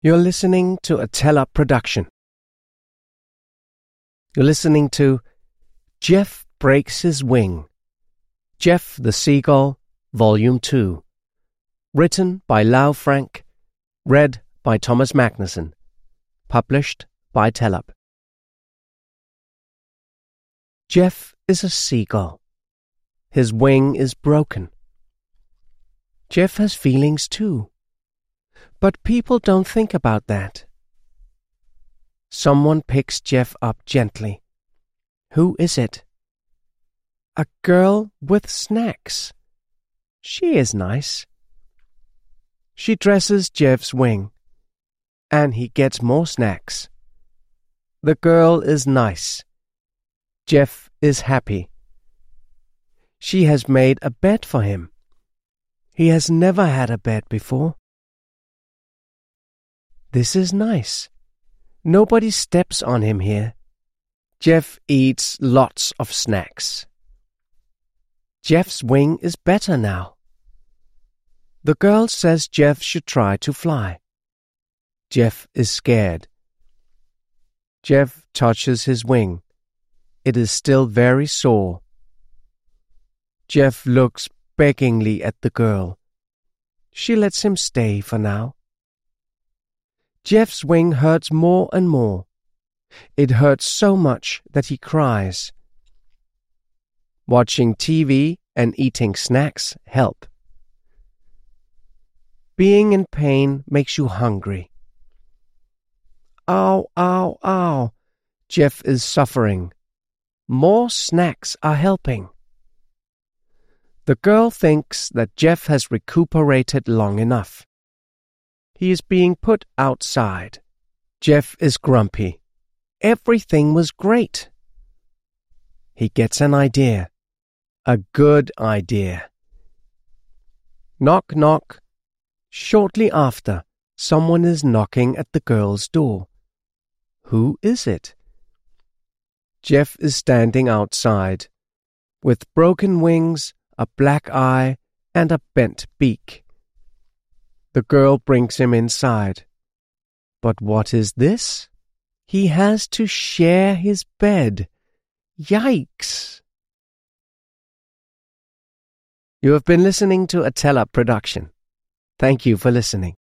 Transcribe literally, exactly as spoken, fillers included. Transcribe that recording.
You're listening to a Tell-Up production. You're listening to Jeff Breaks His Wing, Jeff the Seagull, Volume two. Written by Lau Frank, read by Thomas Magnuson, published by Tell-Up. Jeff is a seagull. His wing is broken. Jeff has feelings too. But people don't think about that. Someone picks Jeff up gently. Who is it? A girl with snacks. She is nice. She dresses Jeff's wing, and he gets more snacks. The girl is nice. Jeff is happy. She has made a bed for him. He has never had a bed before. This is nice. Nobody steps on him here. Jeff eats lots of snacks. Jeff's wing is better now. The girl says Jeff should try to fly. Jeff is scared. Jeff touches his wing. It is still very sore. Jeff looks beggingly at the girl. She lets him stay for now. Jeff's wing hurts more and more. It hurts so much that he cries. Watching T V and eating snacks help. Being in pain makes you hungry. Ow, ow, ow. Jeff is suffering. More snacks are helping. The girl thinks that Jeff has recuperated long enough. He is being put outside. Jeff is grumpy. Everything was great. He gets an idea. A good idea. Knock, knock. Shortly after, someone is knocking at the girl's door. Who is it? Jeff is standing outside, with broken wings, a black eye, and a bent beak. The girl brings him inside. But what is this? He has to share his bed. Yikes! You have been listening to a Tell-Up production. Thank you for listening.